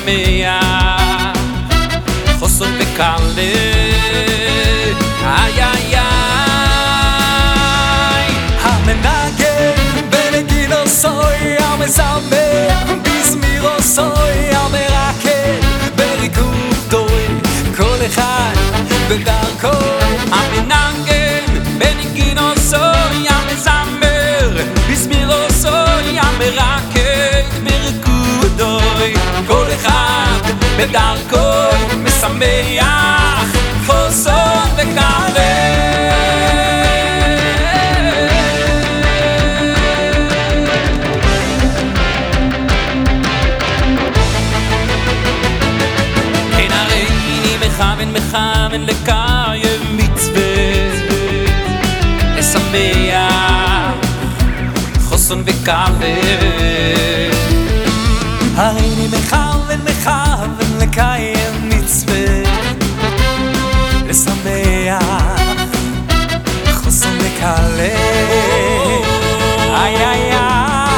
משמח, חוסן וקל, איי איי איי. המנגן בנגינו סוי, המזמר בזמירו סוי, המרקד בריקודוי, כל אחד בדרכו. המנגן בנגינו סוי, המזמר בזמירו סוי, המרקד בריקודוי, כל אחד בדרכו, משמח, חוסן וקל. מכוון לקיים מצווה, לשמח, חוסן וקל. הריני מכוון לקיים מצווה, לשמח, חוסן וקל. איי איי איי.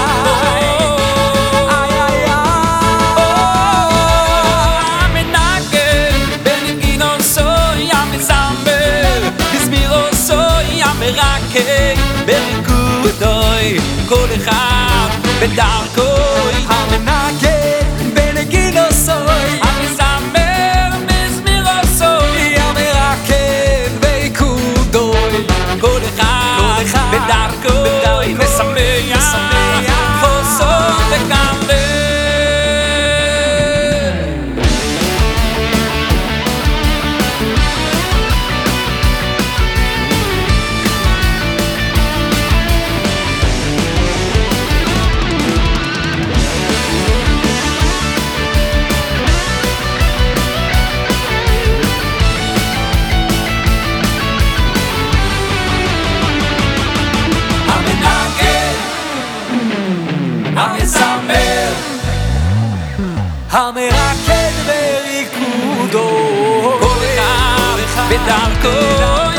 מרקד בריקודוי, כל אחד בדרכו. המנגן בנגינו סוי, המזמר בזמירו סוי, המרקד בריקודוי, כל אחד בדרכו, משמח, חוסן וקל. המרקד בריקודו, כל אחד בדרכו.